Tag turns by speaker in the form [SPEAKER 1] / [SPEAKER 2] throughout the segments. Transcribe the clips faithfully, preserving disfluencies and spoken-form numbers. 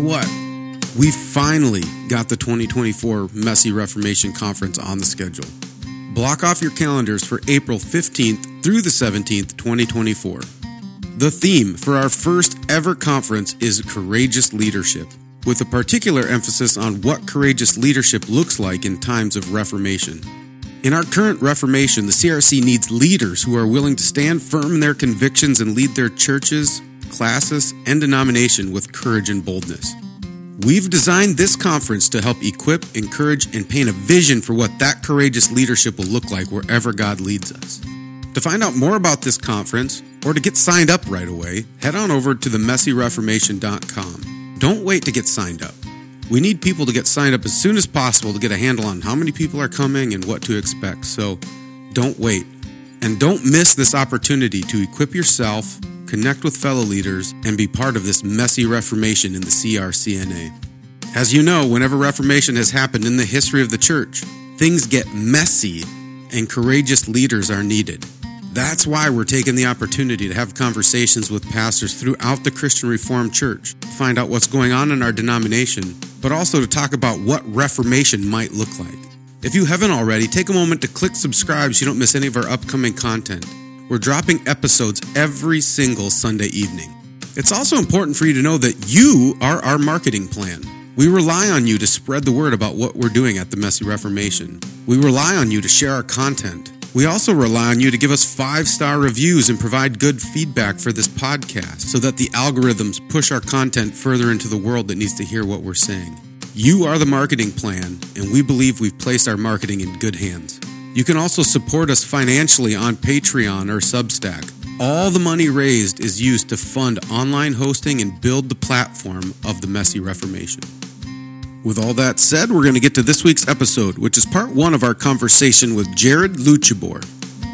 [SPEAKER 1] what? We finally got the twenty twenty-four Messy Reformation Conference on the schedule. Block off your calendars for April fifteenth through the seventeenth, twenty twenty-four. The theme for our first ever conference is Courageous Leadership, with a particular emphasis on what courageous leadership looks like in times of Reformation. In our current Reformation, the C R C needs leaders who are willing to stand firm in their convictions and lead their churches, classes, and denomination with courage and boldness. We've designed this conference to help equip, encourage, and paint a vision for what that courageous leadership will look like wherever God leads us. To find out more about this conference, or to get signed up right away, head on over to the messy reformation dot com. Don't wait to get signed up. We need people to get signed up as soon as possible to get a handle on how many people are coming and what to expect, so don't wait. And don't miss this opportunity to equip yourself, connect with fellow leaders, and be part of this messy Reformation in the C R C N A. As you know, whenever Reformation has happened in the history of the church, things get messy and courageous leaders are needed. That's why we're taking the opportunity to have conversations with pastors throughout the Christian Reformed Church to find out what's going on in our denomination, but also to talk about what Reformation might look like. If you haven't already, take a moment to click subscribe so you don't miss any of our upcoming content. We're dropping episodes every single Sunday evening. It's also important for you to know that you are our marketing plan. We rely on you to spread the word about what we're doing at the Messy Reformation. We rely on you to share our content. We also rely on you to give us five-star reviews and provide good feedback for this podcast so that the algorithms push our content further into the world that needs to hear what we're saying. You are the marketing plan, and we believe we've placed our marketing in good hands. You can also support us financially on Patreon or Substack. All the money raised is used to fund online hosting and build the platform of the Messy Reformation. With all that said, we're going to get to this week's episode, which is part one of our conversation with Jared Luchabor.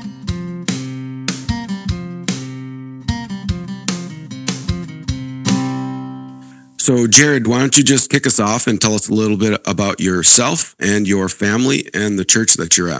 [SPEAKER 1] So, Jared, why don't you just kick us off and tell us a little bit about yourself and your family and the church that you're at?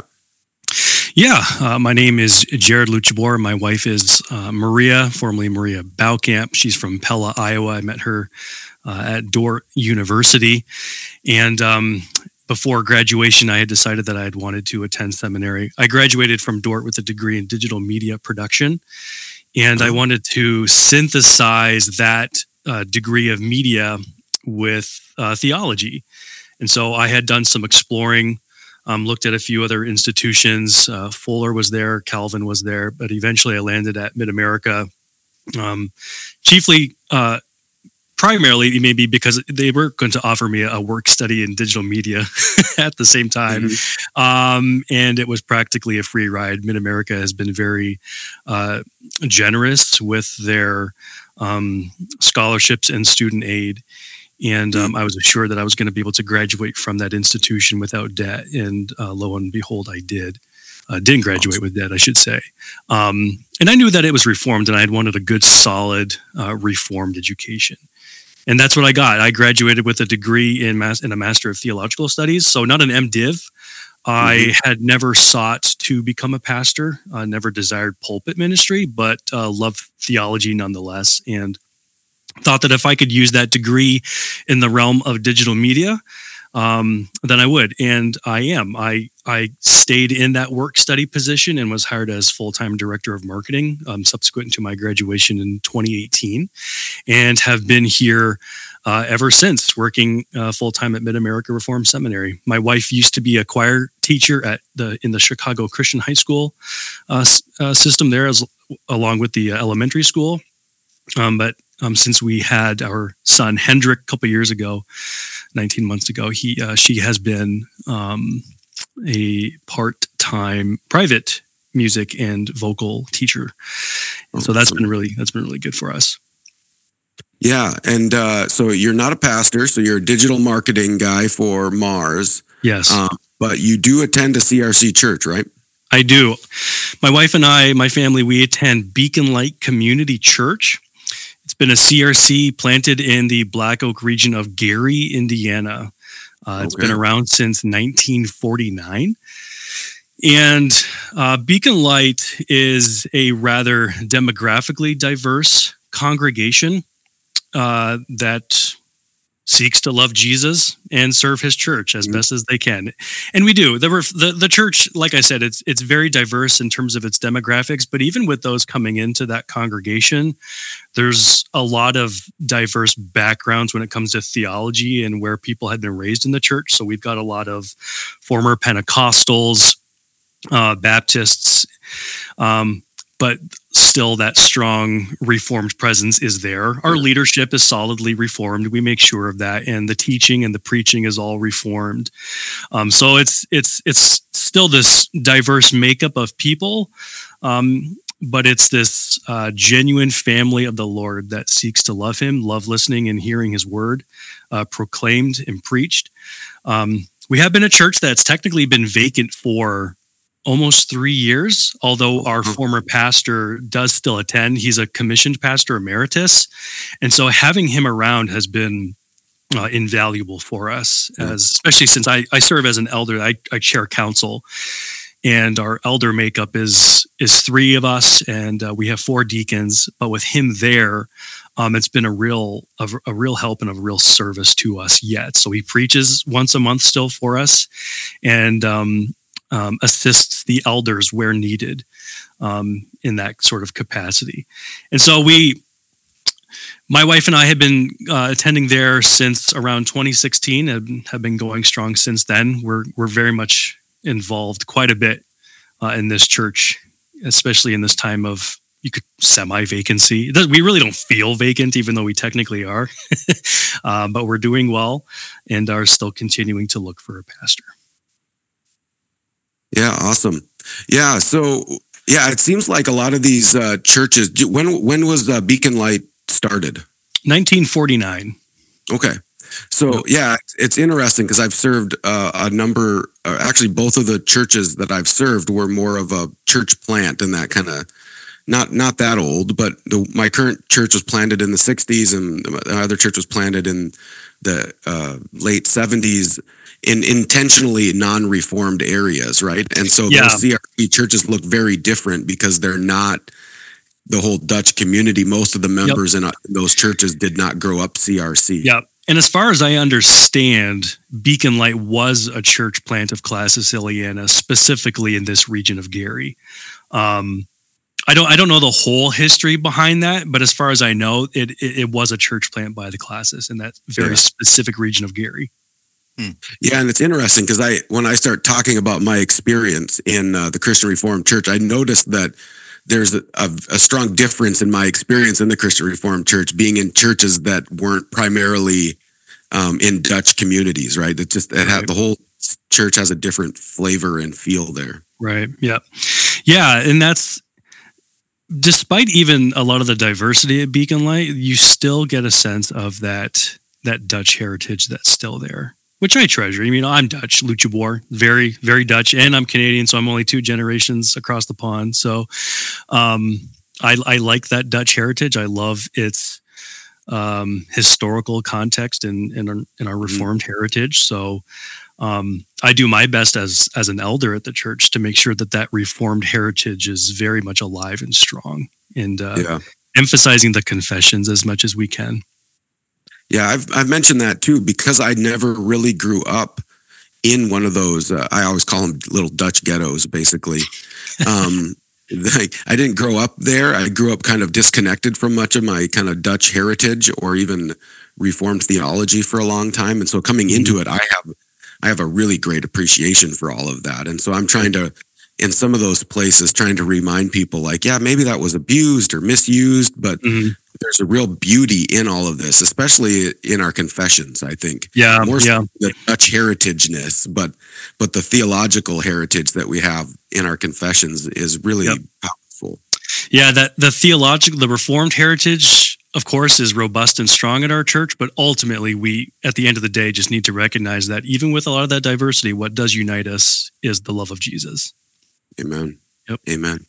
[SPEAKER 2] Yeah, uh, my name is Jared Luchabor. My wife is uh, Maria, formerly Maria Baukamp. She's from Pella, Iowa. I met her uh, at Dordt University. And um, before graduation, I had decided that I had wanted to attend seminary. I graduated from Dordt with a degree in digital media production. And I wanted to synthesize that uh, degree of media with uh, theology. And so I had done some exploring. Um, looked at a few other institutions. Uh, Fuller was there, Calvin was there, but eventually I landed at Mid-America, um, chiefly, uh, primarily maybe because they were going to offer me a work study in digital media at the same time. Mm-hmm. Um, and it was practically a free ride. Mid-America has been very uh, generous with their um, scholarships and student aid. And um, I was assured that I was going to be able to graduate from that institution without debt. And uh, lo and behold, I did. Uh, didn't graduate awesome. with debt, I should say. Um, and I knew that it was reformed, and I had wanted a good, solid, uh, reformed education. And that's what I got. I graduated with a degree in, mas- in a Master of Theological Studies, so not an MDiv. I mm-hmm. had never sought to become a pastor, uh, never desired pulpit ministry, but uh, loved theology nonetheless. And thought that if I could use that degree in the realm of digital media, um, then I would. And I am. I I stayed in that work study position and was hired as full-time director of marketing um, subsequent to my graduation in twenty eighteen, and have been here uh, ever since, working uh, full-time at Mid-America Reformed Seminary. My wife used to be a choir teacher at the in the Chicago Christian High School uh, uh, system there, as along with the uh, elementary school. Um, but Um, since we had our son Hendrik a couple years ago, nineteen months ago, he uh, she has been um, a part-time private music and vocal teacher, and so that's been really that's been really good for us.
[SPEAKER 1] Yeah, and uh, so you're not a pastor, so you're a digital marketing guy for Mars.
[SPEAKER 2] Yes,
[SPEAKER 1] um, but you do attend a C R C church, right?
[SPEAKER 2] I do. My wife and I, my family, we attend Beacon Light Community Church. It's been a C R C planted in the Black Oak region of Gary, Indiana. Uh, it's okay. been around since nineteen forty-nine. And uh, Beacon Light is a rather demographically diverse congregation uh, that seeks to love Jesus and serve his church as best as they can. And we do. The, the the church, like I said, it's it's very diverse in terms of its demographics, but even with those coming into that congregation, there's a lot of diverse backgrounds when it comes to theology and where people had been raised in the church. So we've got a lot of former Pentecostals, uh, Baptists, um, but still that strong Reformed presence is there. Our leadership is solidly Reformed. We make sure of that. And the teaching and the preaching is all Reformed. Um, so it's it's it's still this diverse makeup of people, um, but it's this uh, genuine family of the Lord that seeks to love him, love listening and hearing his word uh, proclaimed and preached. Um, we have been a church that's technically been vacant for almost three years, although our former pastor does still attend. He's a commissioned pastor emeritus. And so having him around has been uh, invaluable for us, as especially since I, I serve as an elder. I, I chair council, and our elder makeup is is three of us, and uh, we have four deacons. But with him there, um, it's been a real a, a real help and a real service to us yet. So he preaches once a month still for us, and um, Um, assists the elders where needed um, in that sort of capacity. And so we, my wife and I have been uh, attending there since around twenty sixteen and have been going strong since then. We're we're very much involved quite a bit uh, in this church, especially in this time of you could semi-vacancy. We really don't feel vacant, even though we technically are, uh, but we're doing well and are still continuing to look for a pastor.
[SPEAKER 1] Yeah, awesome. Yeah, so yeah, it seems like a lot of these uh, churches. When when was uh, Beacon Light started?
[SPEAKER 2] nineteen forty-nine.
[SPEAKER 1] Okay, so yeah, it's interesting because I've served uh, a number. Uh, actually, both of the churches that I've served were more of a church plant, and that kind of not not that old. But the, my current church was planted in the sixties, and the other church was planted in the uh, late seventies. In intentionally non-reformed areas, right? And so
[SPEAKER 2] yeah.
[SPEAKER 1] those C R C churches look very different because they're not the whole Dutch community. Most of the members yep. in those churches did not grow up C R C.
[SPEAKER 2] Yeah. And as far as I understand, Beacon Light was a church plant of Class Siciliana, specifically in this region of Gary. Um, I don't I don't know the whole history behind that, but as far as I know, it it, it was a church plant by the Classes in that very yeah. specific region of Gary.
[SPEAKER 1] Hmm. Yeah, and it's interesting because I, when I start talking about my experience in uh, the Christian Reformed Church, I noticed that there's a, a, a strong difference in my experience in the Christian Reformed Church, being in churches that weren't primarily um, in Dutch communities. Right? It just it right. had, the whole church has a different flavor and feel there.
[SPEAKER 2] Right. Yeah. Yeah, and that's despite even a lot of the diversity at Beacon Light, you still get a sense of that that Dutch heritage that's still there, which I treasure. I mean, I'm Dutch, Lutjeboer, very, very Dutch, and I'm Canadian, so I'm only two generations across the pond. So um, I, I like that Dutch heritage. I love its um, historical context in, in, our, in our Reformed mm-hmm. heritage. So um, I do my best as as an elder at the church to make sure that that Reformed heritage is very much alive and strong, and uh, yeah. emphasizing the confessions as much as we can.
[SPEAKER 1] Yeah, I've I've mentioned that too because I never really grew up in one of those. Uh, I always call them little Dutch ghettos, basically. Um, like, I didn't grow up there. I grew up kind of disconnected from much of my kind of Dutch heritage or even Reformed theology for a long time. And so coming into mm-hmm. it, I have I have a really great appreciation for all of that. And so I'm trying to, in some of those places, trying to remind people like, yeah, maybe that was abused or misused, but mm-hmm. there's a real beauty in all of this, especially in our confessions, I think.
[SPEAKER 2] Yeah,
[SPEAKER 1] More
[SPEAKER 2] yeah.
[SPEAKER 1] so the Dutch heritageness, but but the theological heritage that we have in our confessions is really yep. powerful.
[SPEAKER 2] Yeah, that the theological, the Reformed heritage, of course, is robust and strong in our church, but ultimately we, at the end of the day, just need to recognize that even with a lot of that diversity, what does unite us is the love of Jesus.
[SPEAKER 1] Amen.
[SPEAKER 2] Yep.
[SPEAKER 1] Amen.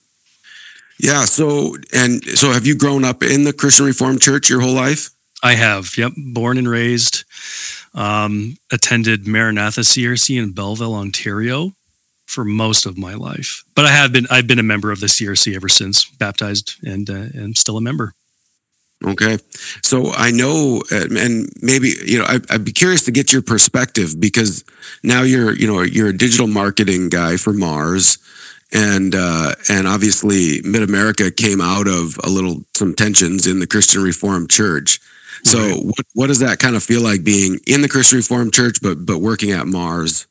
[SPEAKER 1] Yeah. So, and so have you grown up in the Christian Reformed Church your whole life?
[SPEAKER 2] I have. Yep. Born and raised, um, attended Maranatha C R C in Belleville, Ontario for most of my life, but I have been, I've been a member of the C R C ever since, baptized and, uh, and still a member.
[SPEAKER 1] Okay. So I know, uh, and maybe, you know, I, I'd be curious to get your perspective because now you're, you know, you're a digital marketing guy for Mars. And uh, and obviously, Mid America came out of a little some tensions in the Christian Reformed Church. So, right. what, what does that kind of feel like being in the Christian Reformed Church, but but working at Mars?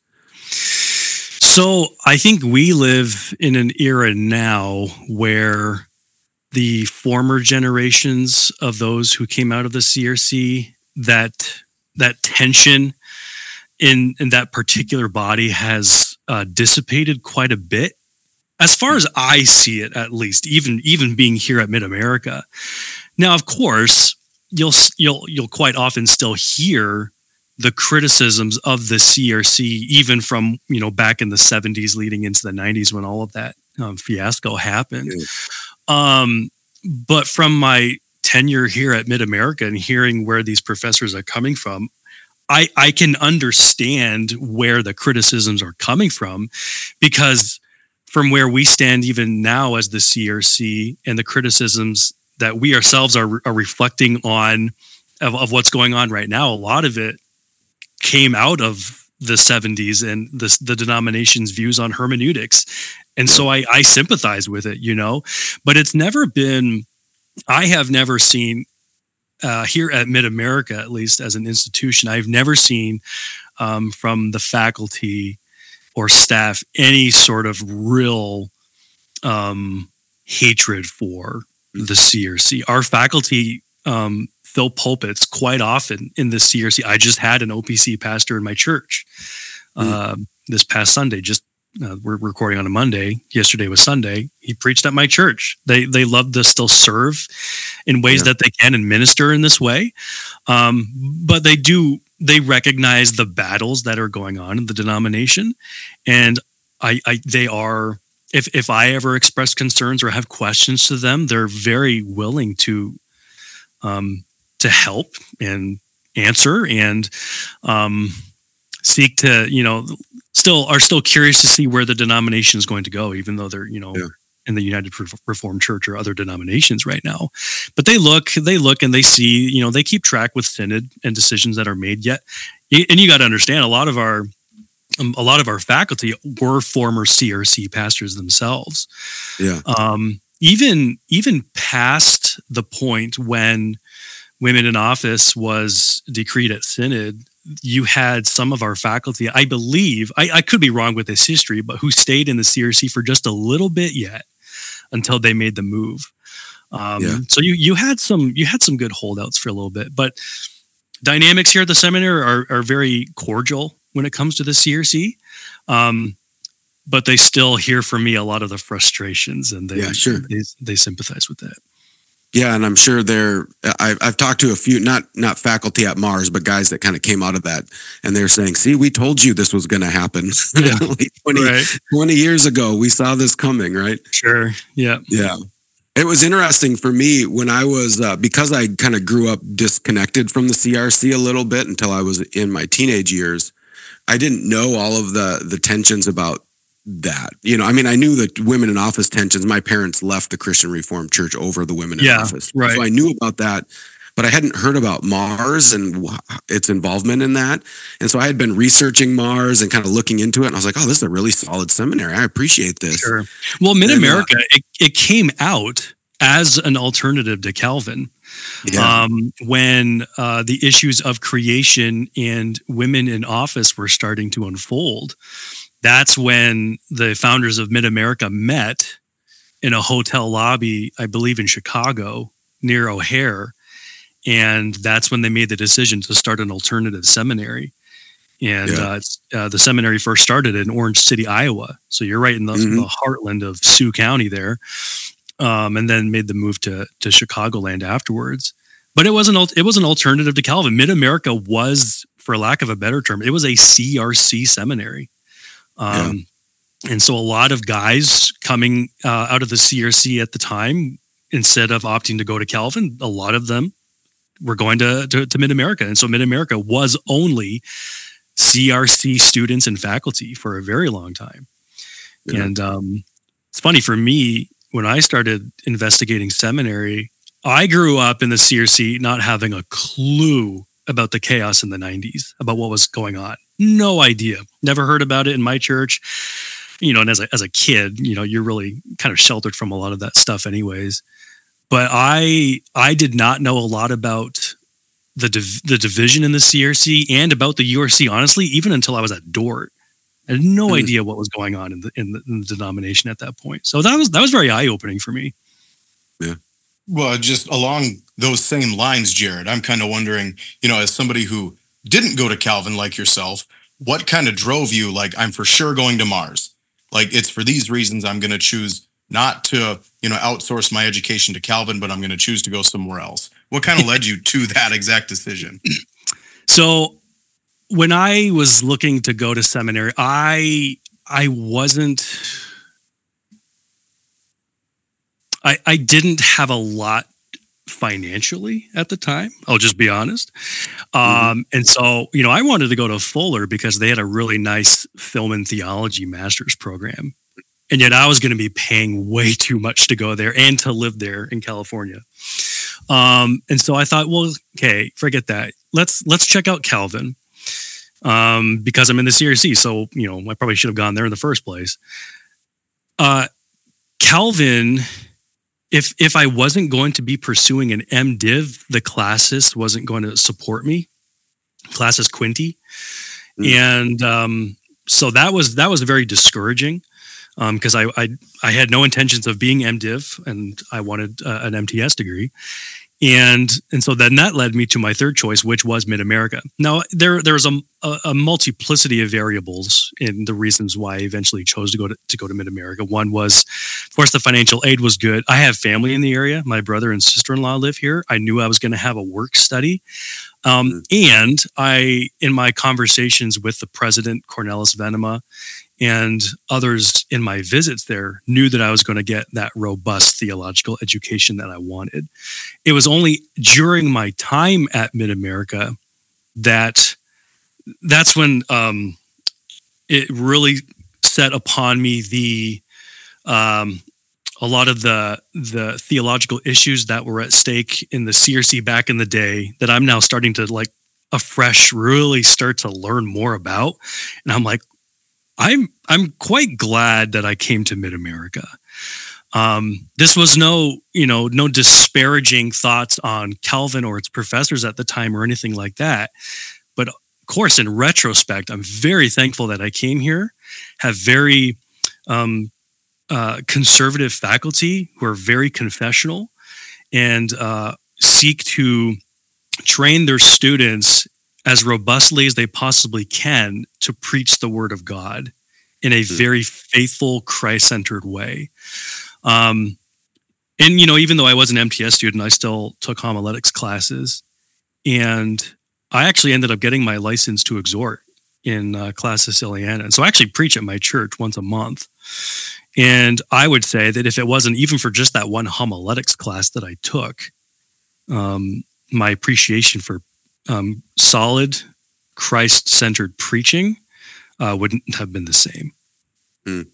[SPEAKER 2] So, I think we live in an era now where the former generations of those who came out of the C R C, that that tension in in that particular body has uh, dissipated quite a bit. As far as I see it, at least, even even being here at Mid America. Now, of course, you'll you'll you'll quite often still hear the criticisms of the C R C, even from, you know, back in the seventies, leading into the nineties, when all of that um, fiasco happened. Yeah. Um, but from my tenure here at Mid America and hearing where these professors are coming from, I I can understand where the criticisms are coming from, because from where we stand even now as the C R C and the criticisms that we ourselves are, are reflecting on of, of what's going on right now, a lot of it came out of the seventies and the, the denomination's views on hermeneutics. And so I, I sympathize with it, you know, but it's never been, I have never seen uh, here at Mid America, at least as an institution, I've never seen um, from the faculty or staff any sort of real um, hatred for the C R C. Our faculty um, fill pulpits quite often in the C R C. I just had an O P C pastor in my church mm. uh, this past Sunday. Just uh, we're recording on a Monday. Yesterday was Sunday. He preached at my church. They they love to still serve in ways yeah. that they can and minister in this way, um, but they do. They recognize the battles that are going on in the denomination, and I, I they are. If if I ever express concerns or have questions to them, they're very willing to, um, to help and answer and, um, seek to, you know, still are still curious to see where the denomination is going to go, even though they're, you know. Yeah. in the United Reformed Church or other denominations right now. But they look, they look and they see, you know, they keep track with synod and decisions that are made yet. And you got to understand, a lot of our, um, a lot of our faculty were former C R C pastors themselves.
[SPEAKER 1] Yeah.
[SPEAKER 2] Um, even, even past the point when women in office was decreed at synod, you had some of our faculty, I believe, I, I could be wrong with this history, but who stayed in the C R C for just a little bit yet until they made the move. Um, yeah. So you you had some you had some good holdouts for a little bit, but dynamics here at the seminary are are very cordial when it comes to the C R C. Um, but they still hear from me a lot of the frustrations, and they
[SPEAKER 1] yeah, sure.
[SPEAKER 2] they, they sympathize with that.
[SPEAKER 1] Yeah, and I'm sure they're. I've I've talked to a few, not not faculty at Mars, but guys that kind of came out of that, and they're saying, "See, we told you this was going to happen.
[SPEAKER 2] Yeah.
[SPEAKER 1] like twenty, right. twenty years ago, we saw this coming, right?"
[SPEAKER 2] Sure. Yeah.
[SPEAKER 1] Yeah. It was interesting for me when I was uh, because I kind of grew up disconnected from the C R C a little bit until I was in my teenage years. I didn't know all of the the tensions about that. You know, I mean, I knew the women in office tensions. My parents left the Christian Reformed Church over the women in
[SPEAKER 2] yeah,
[SPEAKER 1] office.
[SPEAKER 2] Right.
[SPEAKER 1] So I knew about that, but I hadn't heard about Mars and its involvement in that. And so I had been researching Mars and kind of looking into it. And I was like, oh, this is a really solid seminary. I appreciate this.
[SPEAKER 2] Sure. Well, Mid America, uh, it, it came out as an alternative to Calvin. Yeah. Um, when uh, the issues of creation and women in office were starting to unfold. That's when the founders of Mid America met in a hotel lobby, I believe in Chicago, near O'Hare. And that's when they made the decision to start an alternative seminary. And yeah. uh, uh, the seminary first started in Orange City, Iowa. So you're right in the, mm-hmm. the heartland of Sioux County there. Um, and then made the move to, to Chicagoland afterwards. But it was an, it was an alternative to Calvin. Mid America was, for lack of a better term, it was a C R C seminary. Um, yeah. And so a lot of guys coming uh, out of the C R C at the time, instead of opting to go to Calvin, a lot of them were going to, to, to Mid America. And so Mid America was only C R C students and faculty for a very long time. Yeah. And um, it's funny for me, when I started investigating seminary, I grew up in the C R C not having a clue about the chaos in the nineties, about what was going on. No idea. Never heard about it in my church. You know, and as a, as a kid, you know, you're really kind of sheltered from a lot of that stuff anyways. But I I did not know a lot about the div- the division in the C R C and about the U R C, honestly, even until I was at Dort. I had no mm. idea what was going on in the, in the in the denomination at that point. So that was that was very eye-opening for me.
[SPEAKER 1] Yeah.
[SPEAKER 3] Well, just along those same lines, Jared, I'm kind of wondering, you know, as somebody who didn't go to Calvin like yourself, what kind of drove you? Like, I'm for sure going to Mars. Like, it's for these reasons I'm going to choose not to, you know, outsource my education to Calvin, but I'm going to choose to go somewhere else. What kind of led you to that exact decision?
[SPEAKER 2] So when I was looking to go to seminary, I I wasn't, I, I didn't have a lot financially at the time. I'll just be honest. Um, mm-hmm. And so, you know, I wanted to go to Fuller because they had a really nice film and theology master's program. And yet I was going to be paying way too much to go there and to live there in California. Um, and so I thought, well, okay, forget that. Let's, let's check out Calvin. Um, because I'm in the C R C. So, you know, I probably should have gone there in the first place. Uh, Calvin, if, if I wasn't going to be pursuing an MDiv, the Classis wasn't going to support me. Classis Quinty. Mm. And, um, so that was, that was very discouraging. Um, cause I, I, I had no intentions of being MDiv and I wanted uh, an M T S degree. And and so then that led me to my third choice, which was Mid-America. Now, there there's a, a, a multiplicity of variables in the reasons why I eventually chose to go to, to go to Mid-America. One was, of course, the financial aid was good. I have family in the area. My brother and sister-in-law live here. I knew I was going to have a work study. Um, and I, in my conversations with the president, Cornelis Venema, and others in my visits there, knew that I was going to get that robust theological education that I wanted. It was only during my time at Mid-America that that's when um, it really set upon me the um, a lot of the the theological issues that were at stake in the C R C back in the day that I'm now starting to like afresh really start to learn more about. And I'm like, I'm I'm quite glad that I came to Mid-America. Um, this was no, you know, no disparaging thoughts on Calvin or its professors at the time or anything like that. But of course, in retrospect, I'm very thankful that I came here, have very um, uh, conservative faculty who are very confessional and uh, seek to train their students as robustly as they possibly can to preach the word of God in a very faithful, Christ-centered way. Um, and, you know, even though I was an M T S student, I still took homiletics classes. And I actually ended up getting my license to exhort in uh, Classis Ileana. And so I actually preach at my church once a month. And I would say that if it wasn't even for just that one homiletics class that I took, um, my appreciation for Um, solid Christ-centered preaching uh, wouldn't have been the same.
[SPEAKER 1] Mm.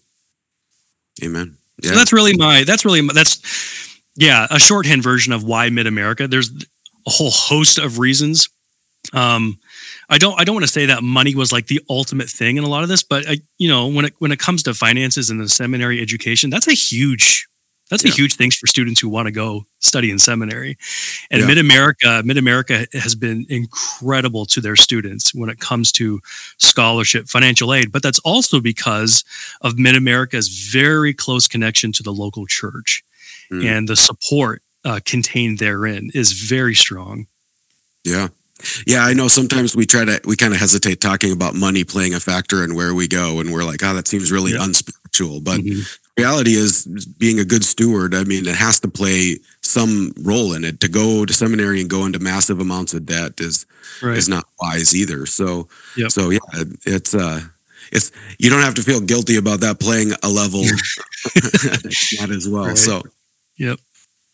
[SPEAKER 1] Amen. Yeah.
[SPEAKER 2] So that's really my, that's really, my, that's, yeah, a shorthand version of why Mid-America. There's a whole host of reasons. Um, I don't, I don't want to say that money was like the ultimate thing in a lot of this, but I, you know, when it, when it comes to finances and the seminary education, that's a huge That's a yeah. huge thing for students who want to go study in seminary. And yeah. Mid-America, Mid-America has been incredible to their students when it comes to scholarship, financial aid. But that's also because of Mid-America's very close connection to the local church. Mm. And the support uh, contained therein is very strong.
[SPEAKER 1] Yeah. Yeah, I know sometimes we try to, we kind of hesitate talking about money playing a factor in where we go. And we're like, oh, that seems really yeah. unspiritual. But mm-hmm. reality is, being a good steward, I mean, it has to play some role in it. To go to seminary and go into massive amounts of debt is right. is not wise either. So, yep. so yeah, it's uh, it's you don't have to feel guilty about that playing a level that as well. Right. So,
[SPEAKER 2] yep.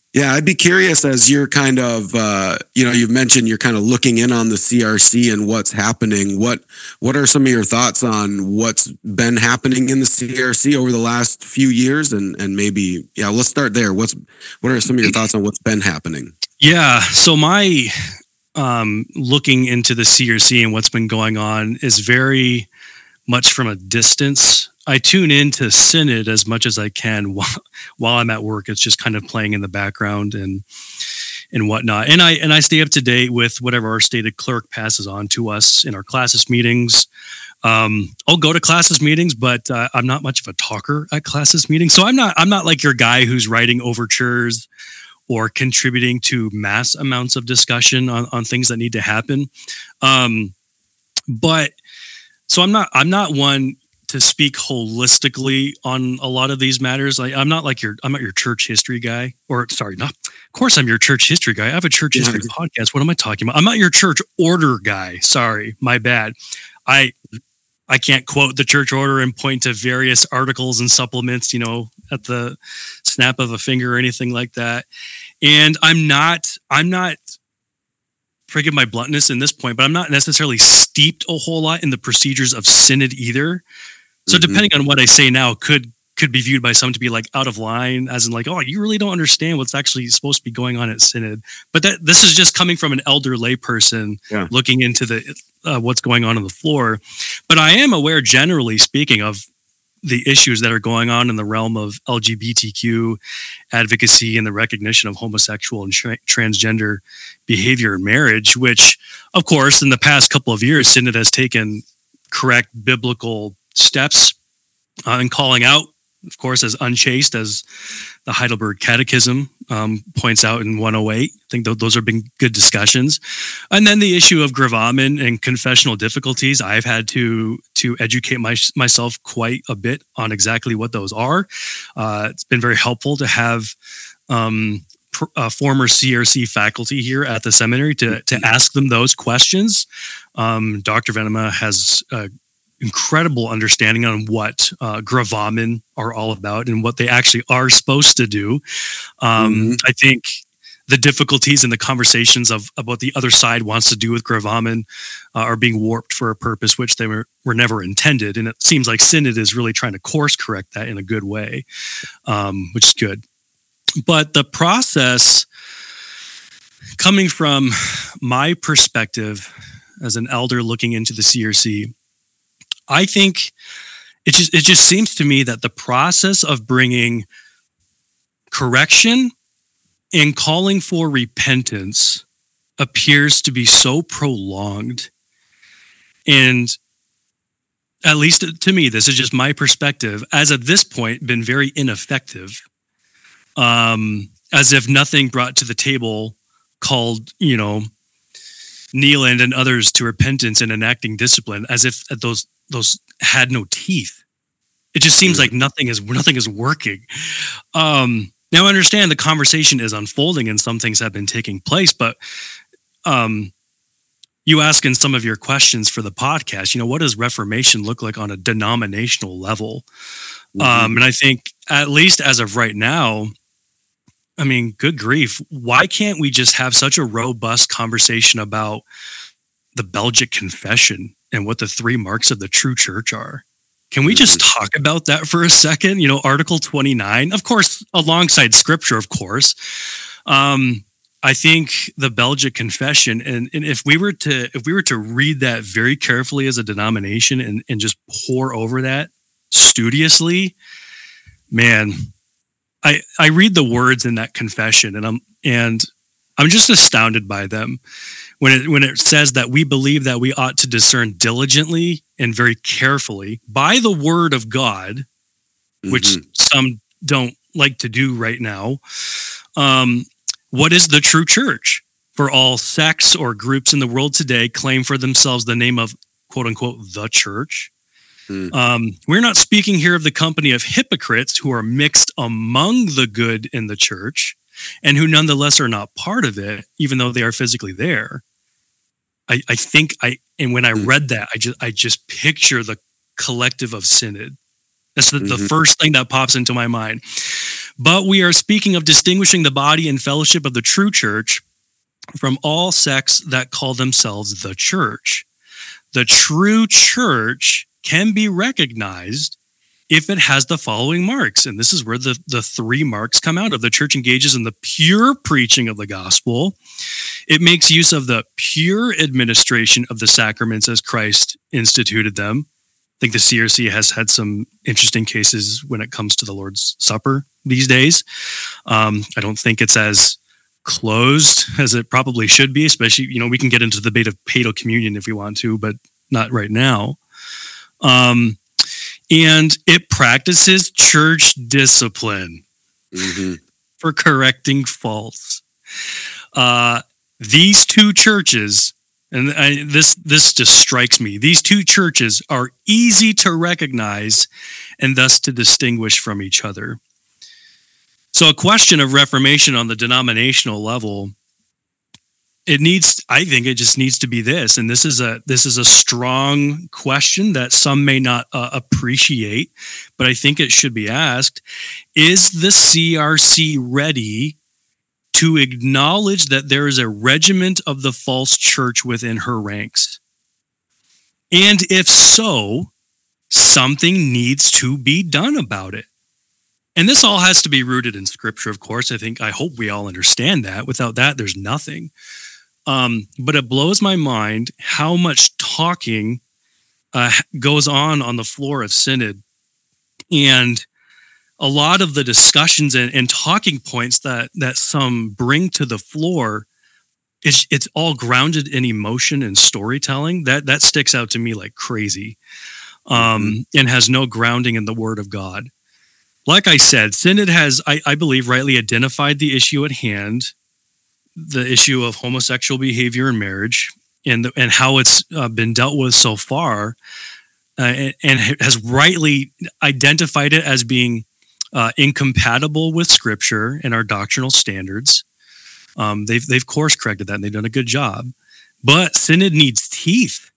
[SPEAKER 1] Yeah, I'd be curious as you're kind of, uh, you know, you've mentioned you're kind of looking in on the C R C and what's happening. What what are some of your thoughts on what's been happening in the C R C over the last few years? And and maybe, yeah, let's start there. What's what are some of your thoughts on what's been happening?
[SPEAKER 2] Yeah, so my um, looking into the C R C and what's been going on is very much from a distance. I tune into Synod as much as I can while, while I'm at work. It's just kind of playing in the background and and whatnot. And I and I stay up to date with whatever our stated clerk passes on to us in our classes meetings. Um, I'll go to classes meetings, but uh, I'm not much of a talker at classes meetings. So I'm not I'm not like your guy who's writing overtures or contributing to mass amounts of discussion on, on things that need to happen. Um, but so I'm not I'm not one to speak holistically on a lot of these matters. Like, I'm not like your, I'm not your church history guy, or sorry, not, of course I'm your church history guy. I have a church history yeah. podcast. What am I talking about? I'm not your church order guy. Sorry, my bad. I, I can't quote the church order and point to various articles and supplements, you know, at the snap of a finger or anything like that. And I'm not, I'm not, forgive my bluntness in this point, but I'm not necessarily steeped a whole lot in the procedures of Synod either. So mm-hmm. depending on what I say now could could be viewed by some to be like out of line, as in like, oh, you really don't understand what's actually supposed to be going on at Synod. But that this is just coming from an elder layperson yeah. looking into the uh, what's going on on the floor. But I am aware, generally speaking, of the issues that are going on in the realm of L G B T Q advocacy and the recognition of homosexual and tra- transgender behavior in marriage, which, of course, in the past couple of years, Synod has taken correct biblical steps uh, in calling out, of course, as unchaste, as the Heidelberg Catechism um, points out in one oh eight. I think th- those have been good discussions. And then the issue of gravamen and confessional difficulties. I've had to to educate my, myself quite a bit on exactly what those are. Uh, it's been very helpful to have um, pr- uh, former C R C faculty here at the seminary to, to ask them those questions. Um, Doctor Venema has uh, incredible understanding on what uh, gravamen are all about and what they actually are supposed to do. Um, mm-hmm. I think the difficulties in the conversations of, of what the other side wants to do with gravamen uh, are being warped for a purpose which they were, were never intended. And it seems like Synod is really trying to course correct that in a good way, um, which is good. But the process, coming from my perspective as an elder looking into the C R C, I think it just it just seems to me that the process of bringing correction and calling for repentance appears to be so prolonged. And at least to me, this is just my perspective, as of this point, been very ineffective. Um, as if nothing brought to the table called, you know, Neeland and others to repentance and enacting discipline, as if those those had no teeth. It just seems like nothing is nothing is working. Um, now I understand the conversation is unfolding and some things have been taking place, but um, you ask in some of your questions for the podcast, you know, what does Reformation look like on a denominational level? Mm-hmm. Um, and I think at least as of right now, I mean, good grief, why can't we just have such a robust conversation about the Belgic Confession and what the three marks of the true church are? Can we just talk about that for a second? You know, Article twenty-nine, of course, alongside Scripture, of course. Um, I think the Belgic Confession, and, and if we were to if we were to read that very carefully as a denomination and, and just pore over that studiously, man, I I read the words in that confession, and I'm and I'm just astounded by them. When it when it says that we believe that we ought to discern diligently and very carefully by the word of God, mm-hmm. which some don't like to do right now, um, what is the true church? For all sects or groups in the world today claim for themselves the name of quote unquote the church. Mm. Um, we're not speaking here of the company of hypocrites who are mixed among the good in the church and who nonetheless are not part of it, even though they are physically there. I, I think I, and when I read that, I just, I just picture the collective of Synod. That's the, mm-hmm. the first thing that pops into my mind. But we are speaking of distinguishing the body and fellowship of the true church from all sects that call themselves the church. The true church can be recognized if it has the following marks. And this is where the, the three marks come out of. The church engages in the pure preaching of the gospel. It makes use of the pure administration of the sacraments as Christ instituted them. I think the C R C has had some interesting cases when it comes to the Lord's Supper these days. Um, I don't think it's as closed as it probably should be, especially, you know, we can get into the debate of paedo communion if we want to, but not right now. Um, and it practices church discipline mm-hmm. for correcting faults. Uh, these two churches, and I, this this just strikes me, these two churches are easy to recognize and thus to distinguish from each other. So a question of reformation on the denominational level, it needs, I think it just needs to be this, and this is a this is a strong question that some may not uh, appreciate, but I think it should be asked. Is the C R C ready to acknowledge that there is a regiment of the false church within her ranks? And if so, something needs to be done about it. And this all has to be rooted in Scripture, of course. I think, I hope we all understand that. Without that, there's nothing. Um, but it blows my mind how much talking uh, goes on on the floor of Synod. And a lot of the discussions and, and talking points that that some bring to the floor, it's, it's all grounded in emotion and storytelling. That, that sticks out to me like crazy, um, and has no grounding in the Word of God. Like I said, Synod has, I, I believe, rightly identified the issue at hand, the issue of homosexual behavior in marriage, and the, and how it's uh, been dealt with so far, uh, and, and has rightly identified it as being uh, incompatible with Scripture and our doctrinal standards. Um, they've they've course corrected that, and they've done a good job. But Synod needs teeth,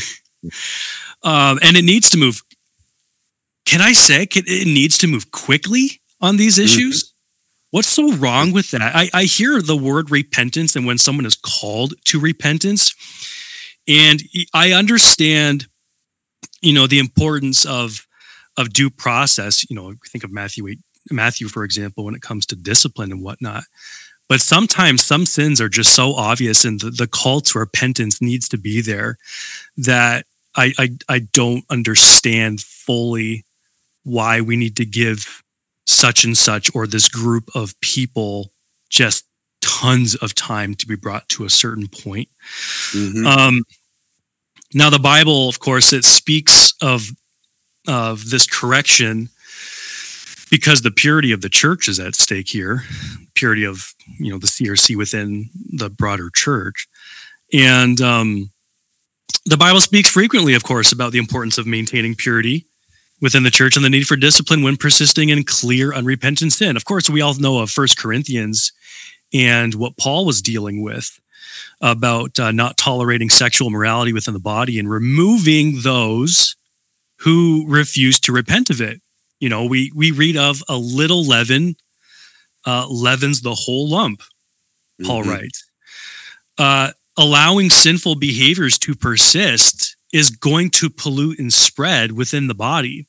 [SPEAKER 2] um, and it needs to move. Can I say it needs to move quickly on these issues? Mm-hmm. What's so wrong with that? I, I hear the word repentance and when someone is called to repentance, and I understand, you know, the importance of of due process. You know, think of Matthew, Matthew, for example, when it comes to discipline and whatnot. But sometimes some sins are just so obvious, and the, the call to repentance needs to be there, that I I, I don't understand fully why we need to give such and such or this group of people just tons of time to be brought to a certain point. Mm-hmm. Um, now, the Bible, of course, it speaks of of this correction because the purity of the church is at stake here, purity of, you know, the C R C within the broader church. And um, the Bible speaks frequently, of course, about the importance of maintaining purity within the church and the need for discipline when persisting in clear, unrepentant sin. Of course, we all know of First Corinthians and what Paul was dealing with about uh, not tolerating sexual morality within the body and removing those who refuse to repent of it. You know, we we read of a little leaven uh, leavens the whole lump, Paul mm-hmm. writes. Uh, allowing sinful behaviors to persist is going to pollute and spread within the body.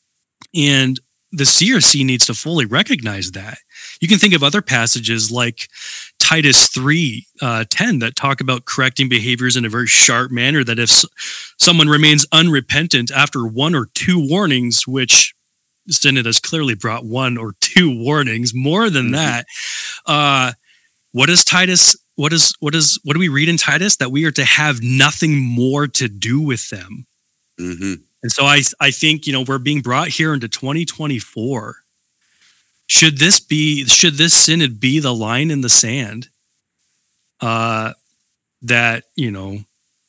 [SPEAKER 2] And the C R C needs to fully recognize that. You can think of other passages like Titus three ten that talk about correcting behaviors in a very sharp manner, that if someone remains unrepentant after one or two warnings, which Synod has clearly brought one or two warnings, more than mm-hmm. that, uh, what is Titus What is what is what do we read in Titus? That we are to have nothing more to do with them. Mm-hmm. And so I I think, you know, we're being brought here into twenty twenty-four. Should this be should this synod be the line in the sand uh, that, you know,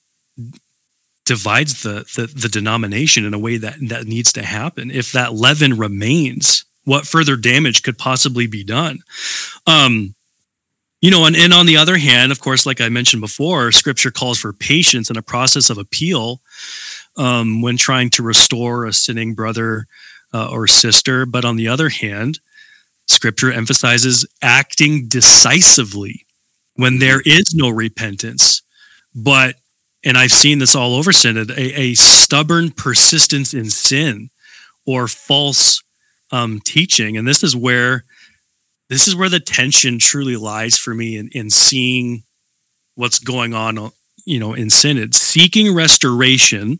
[SPEAKER 2] divides the, the the denomination in a way that that needs to happen? If that leaven remains, what further damage could possibly be done? Um, You know, and, and on the other hand, of course, like I mentioned before, Scripture calls for patience and a process of appeal um, when trying to restore a sinning brother uh, or sister. But on the other hand, Scripture emphasizes acting decisively when there is no repentance. But, and I've seen this all over Synod, a, a stubborn persistence in sin or false um, teaching. And this is where this is where the tension truly lies for me in, in seeing what's going on, you know, in Synod, seeking restoration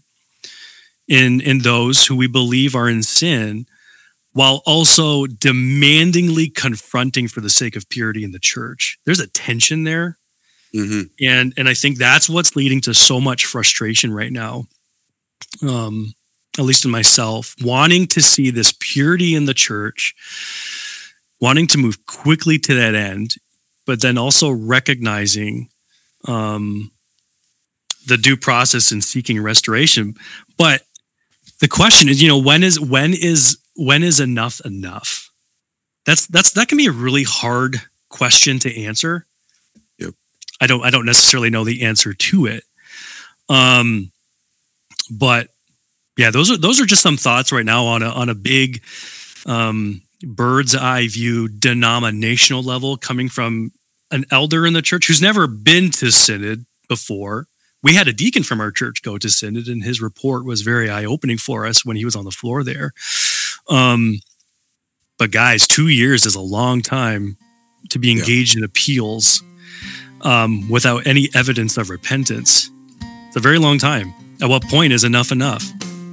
[SPEAKER 2] in in those who we believe are in sin, while also demandingly confronting for the sake of purity in the church. There's a tension there. Mm-hmm. And and I think that's what's leading to so much frustration right now, um, at least in myself, wanting to see this purity in the church, wanting to move quickly to that end, but then also recognizing um, the due process in seeking restoration. But the question is, you know, when is when is when is enough enough? That's that's that can be a really hard question to answer.
[SPEAKER 1] Yep.
[SPEAKER 2] I don't I don't necessarily know the answer to it. Um, but yeah, those are those are just some thoughts right now on a on a big um, bird's eye view denominational level, coming from an elder in the church who's never been to Synod before. We had a deacon from our church go to Synod, and his report was very eye-opening for us when he was on the floor there. Um, but guys, two years is a long time to be engaged yeah. in appeals um, without any evidence of repentance. It's a very long time. At what point is enough enough?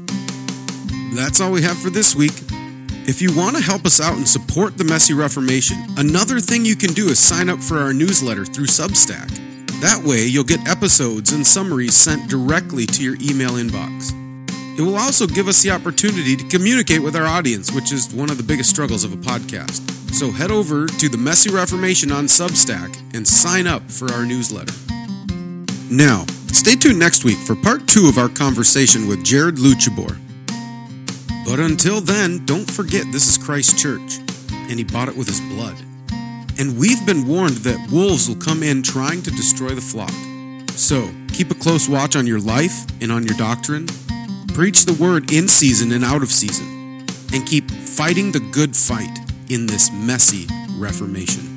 [SPEAKER 1] That's all we have for this week. If you want to help us out and support the Messy Reformation, another thing you can do is sign up for our newsletter through Substack. That way, you'll get episodes and summaries sent directly to your email inbox. It will also give us the opportunity to communicate with our audience, which is one of the biggest struggles of a podcast. So head over to the Messy Reformation on Substack and sign up for our newsletter. Now, stay tuned next week for part two of our conversation with Jared Luchabor. But until then, don't forget this is Christ's church, and he bought it with his blood. And we've been warned that wolves will come in trying to destroy the flock. So, keep a close watch on your life and on your doctrine. Preach the word in season and out of season. And keep fighting the good fight in this messy Reformation.